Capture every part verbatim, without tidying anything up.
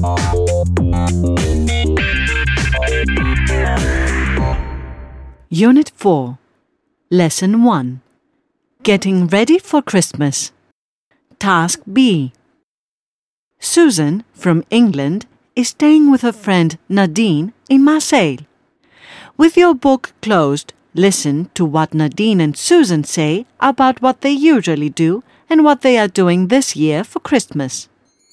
Unit four, Lesson one. Getting ready for Christmas. Task B. Susan, from England, is staying with her friend Nadine in Marseille. With your book closed, listen to what Nadine and Susan say about what they usually do and what they are doing this year for Christmas.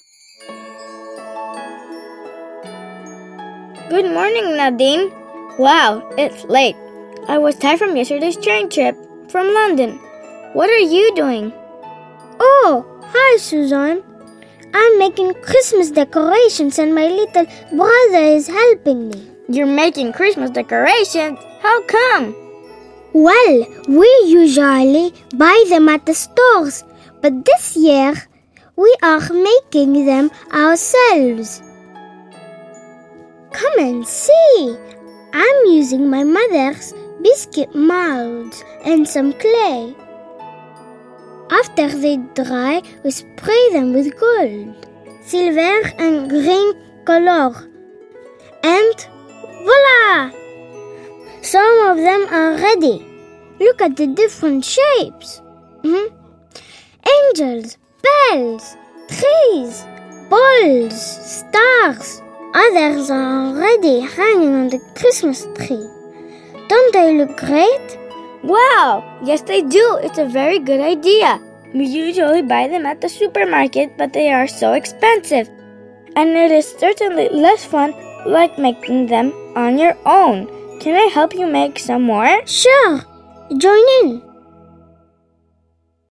Good morning, Nadine. Wow, it's late. I was tired from yesterday's train trip from London. What are you doing? Oh, hi, Susan. I'm making Christmas decorations and my little brother is helping me. You're making Christmas decorations? How come? Well, we usually buy them at the stores, but this year we are making them ourselves. Come and see. I'm using my mother's biscuit molds and some clay. After they dry, we spray them with gold, silver and green color. And voila! Some of them are ready. Look at the different shapes. Mm-hmm. Angels, bells, trees, balls, stars. Others are already hanging on the Christmas tree. Don't they look great? Wow! Yes, they do. It's a very good idea. We usually buy them at the supermarket, but they are so expensive. And it is certainly less fun like making them on your own. Can I help you make some more? Sure. Join in.